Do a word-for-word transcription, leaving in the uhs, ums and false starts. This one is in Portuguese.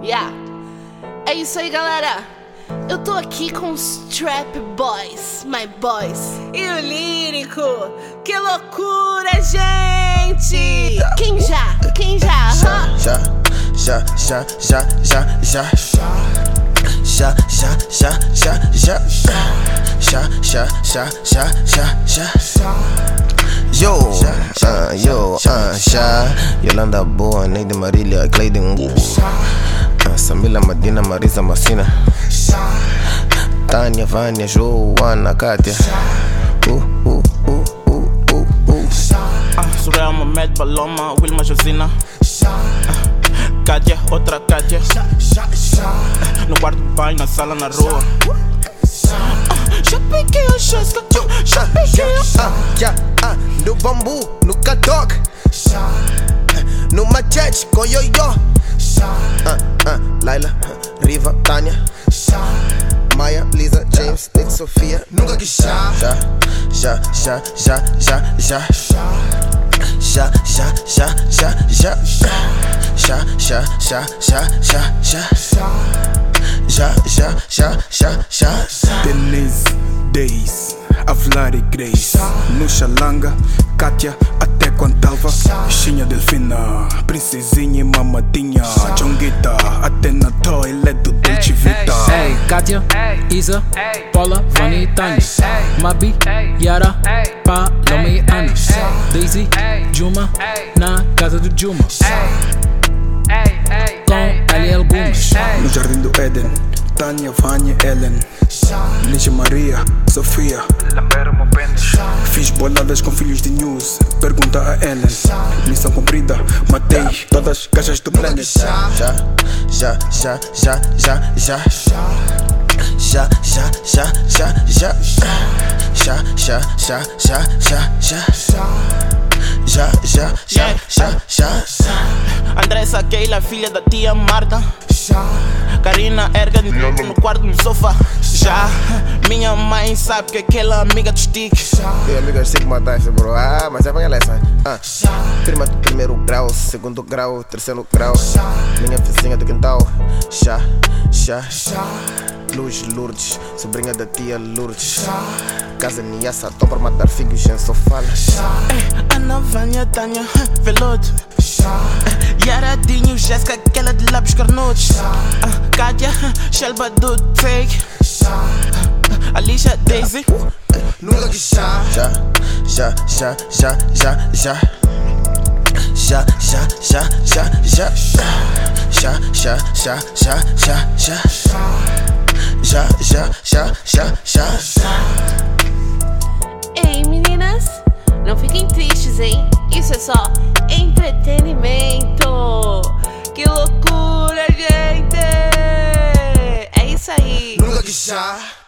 Yeah. É isso aí, galera. Eu tô aqui com os Trap Boys, my boys. E o lírico. Que loucura, gente! Quem já? Quem já? Huh? Já, já, já, já, já, já, já. Já, já, já, já, já. Já, já, já, já, já, já. Yo, uh, yo, uh, já. Yolanda Boa, Neide Marília, Cleiden uh, Samila Madina, Marisa Macina, Tânia, Vânia, Joana, Kátia. Uh, uh, uh, uh, uh, uh. uh, Surreal, Mohamed, Paloma, Wilma, Josina, uh, Kátia, outra Kátia, uh, no quarto do pai, na sala, na rua. Já peguei a Jéssica, já peguei a... No bambu, no cadoc, no machete, com yo-yo. uh, uh, Laila, uh, Riva, Tânia, Maia, Lisa, James, Nick, Sofia. Nunca que já. Já, já, já, já, já, já. Já, já, já, já, já. Já, já, já, já, já, já. Já, já, já, já, já. Denise, Days, Avlari, Grace, Nuxa, Langa, Kátia, até Quantalva, Xinha, Delfina, Princesinha e Mamadinha, Jonguita, até na toilet do Dolce Vita. Hey, Kátia, Isa, Paula, Vani e Tânia, Mabi, Yara, Paloma e Ana, Daisy, Juma, na casa do Juma, com ali algumas. No jardim do Éden, Tânia, Vânia, Ellen, Lígia, Maria, Sofia, fiz boladas com filhos de news, pergunta a Ellen. Missão cumprida, matei todas as caixas do planet. Já, já, já, já, já, já. Já, já, já, já, já. Já, já, já, já, já, já. Já, já, já, já, já. Andressa, Keila, filha da tia Marta, Karina, erga no quarto no sofá. Já, minha mãe sabe que aquela amiga do stick. E amigas sei que mataste, bro. Ah, mas é pra ela essa. Ah. Prima do primeiro grau, segundo grau, terceiro grau. Minha vizinha do quintal. Já, já, Luz, Lourdes, sobrinha da tia Lourdes. Casa Niassa, tô pra matar filhos em sofá. Ana, Vânia, Tânia, Veloto, Yaradinho, Jéssica, aquela de lábios carnudos. Kátia, Shelba do Take, Alicia, Daisy. Nunca que já. Já, já, já, já, já, já. Já, já, já, já, já. Já, já, já, já, já, já. Já, já, já, já, já. Ei, meninas, não fiquem tristes, hein? Isso é só entretenimento. Que loucura, gente! É isso aí. Nunca que já.